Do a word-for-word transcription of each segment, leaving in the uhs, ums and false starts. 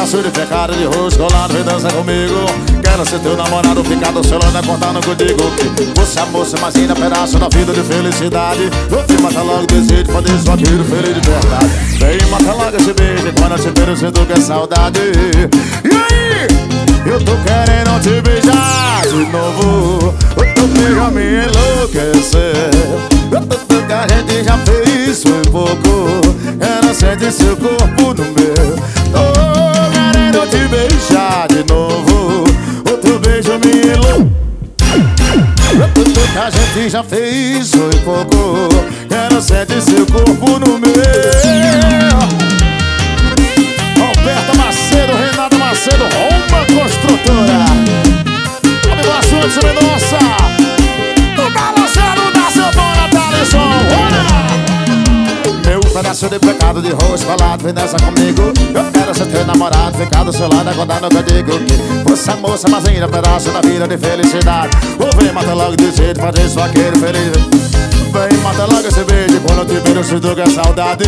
pedaço de pecado de rosto colado, vem dança comigo. Quero ser teu namorado, ficar do seu lado, contando contigo que você é a moça mais linda, pedaço da vida de felicidade. Vem matar logo o desejo de fazer sua vida feliz de verdade. Vem matar logo esse beijo, quando eu te vejo eu sinto que é saudade. E aí? Eu tô querendo te beijar de novo. Eu tô querendo me enlouquecer. Eu tô tudo que a gente já fez foi pouco. Quero sentir seu corpo no meu. Tô querendo te beijar de novo. Outro beijo me enlouquecer. Tudo que a gente já fez foi pouco. Quero sentir seu corpo no meu. Roberta Macedo, Renata Macedo, Roma Construtora. Abraço antes de nossa. O balançado da sanfona tá de som. Meu pedaço de pecado de rosto falado, vem dança comigo. Eu quero ser teu namorado, ficar do seu lado, acordando que eu digo que você é a moça mais linda, pedaço da vida de felicidade. Ou vem, mata logo de jeito, fazer só aquele feliz. Vem, mata logo esse beijo, quando eu te vejo eu sinto que é saudade.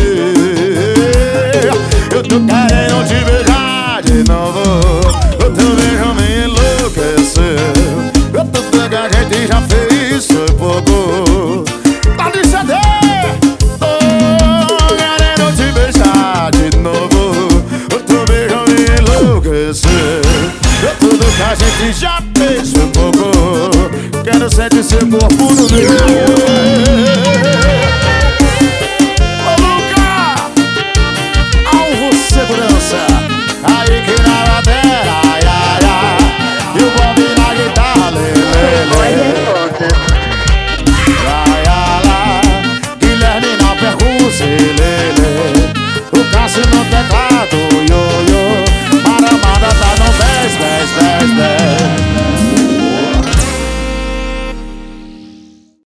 Eu tô querendo te beijar de novo. O teu beijo me enlouqueceu. Eu tô tudo que a gente já fez foi pouco. Tá de C D. Tô querendo te beijar de novo. O teu beijo me enlouqueceu. Eu tudo que a gente já fez foi pouco. Quero sentir seu corpo no meu.